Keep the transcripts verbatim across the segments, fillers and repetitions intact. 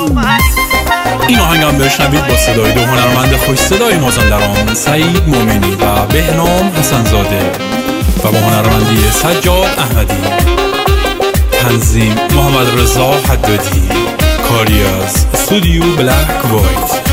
این آهنگم بشنوید با صدای دو هنرمند خوش صدای مازندران، سعید مومنی و بهنام حسن‌زاده و با هنرمندی سجاد احمدی. تنظیم محمد رضا حدادی. کاری از استودیو بلک وایت.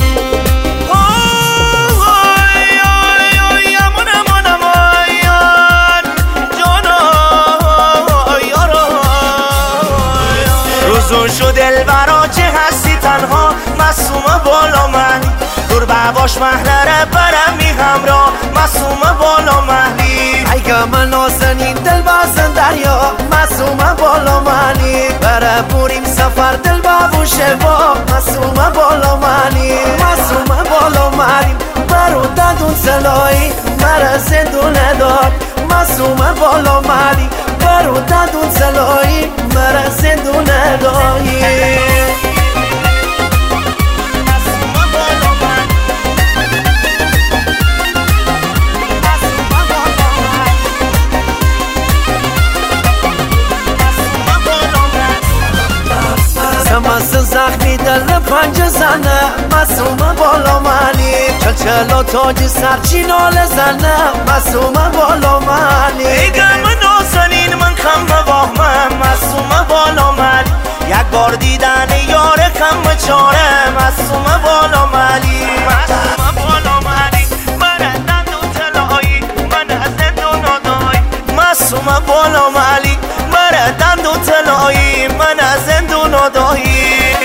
روزون شد دلبرا چه هستی تنها معصومه بالا محلی دور بباش محلره برم می همراه معصومه بالا محلی اگه من نازنین دل بازن دریا معصومه بالا محلی بره بوریم سفر دل ببوشه با معصومه بالا محلی معصومه بالا محلی برو دادون سلایی مرا زندونه دار معصومه بالا محلی برو دادون سلایی مرا زندونه داری سمس زخمی دل پنج زنه معصومه بالا منی چل چل و تاج سرچینال زنه معصومه بالا منی ایگه من نازنین من کم نواهمم معصومه بالا من یک بار دیدن یار کم چاره معصومه بالا منی معصومه بالا منی من دندون تلایی من زندون ندای معصومه بالا منی من دندون تلایی من زندون ندای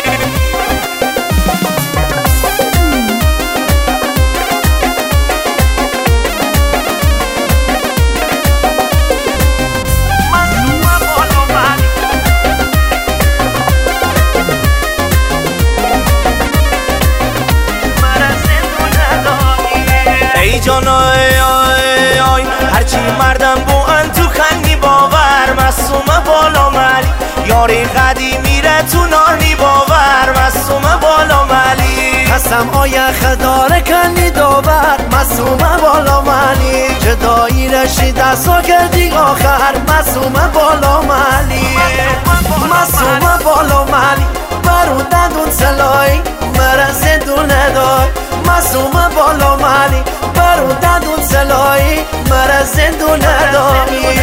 جان آی آی آی هرچی مردم بو ان تو خنی باور معصومه بالا ملی یاری قدی میره تو ناری باور معصومه بالا ملی قسم آیا خداره کنی داور معصومه بالا ملی جدایی رشی دستا کردی آخر معصومه بالا ملی معصومه بالا ملی برو دندون سلایی مرا زندون ندای معصومه بالا ملی برو دندون سلایی مرا زندون نداری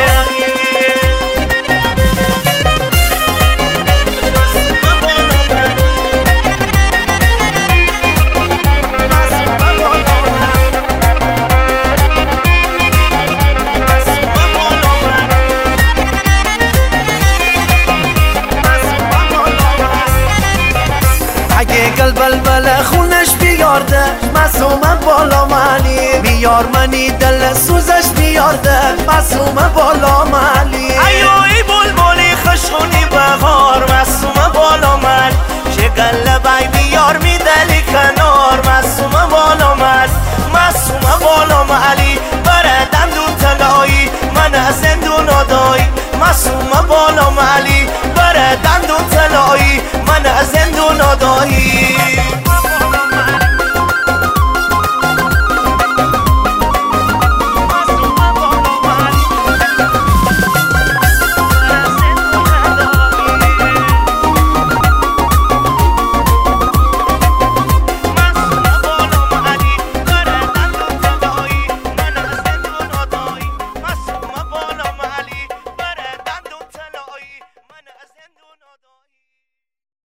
اگه گل بلبل خونش بیارده معصومه بالا منی بیار منی دل سوزش بیارده معصومه بالا منی ایوی بلبلی خشونی بهار معصومه بالا من چه قلبی بیار میدلی کنار معصومه بالا من معصومه بالا منی بره دندون تلایی من از زندون ندای معصومه بالا منی بره دندون تلایی من از زندون ندای